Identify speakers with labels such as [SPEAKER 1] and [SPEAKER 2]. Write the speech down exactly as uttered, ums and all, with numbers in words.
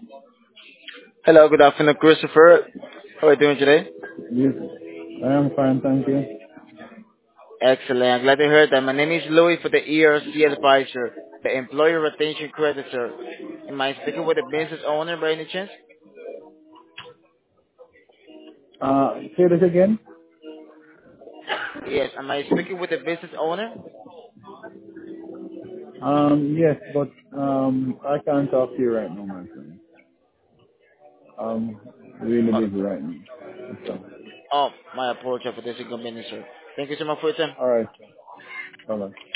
[SPEAKER 1] Hello, good afternoon, Christopher. How are you doing today?
[SPEAKER 2] Yes, I am fine, thank you.
[SPEAKER 1] Excellent. I'm glad to hear that. My name is Louis for the E R C advisor, the employer retention creditor. Am I speaking with the business owner by any chance?
[SPEAKER 2] Uh, say this again.
[SPEAKER 1] Yes. Am I speaking with the business owner?
[SPEAKER 2] Um, yes, but um, I can't talk to you right now, my friend. I'm really
[SPEAKER 1] Oh,
[SPEAKER 2] busy right now. So,
[SPEAKER 1] oh my apologies for this inconvenience, sir. Thank you so much for your time.
[SPEAKER 2] all right, bye bye.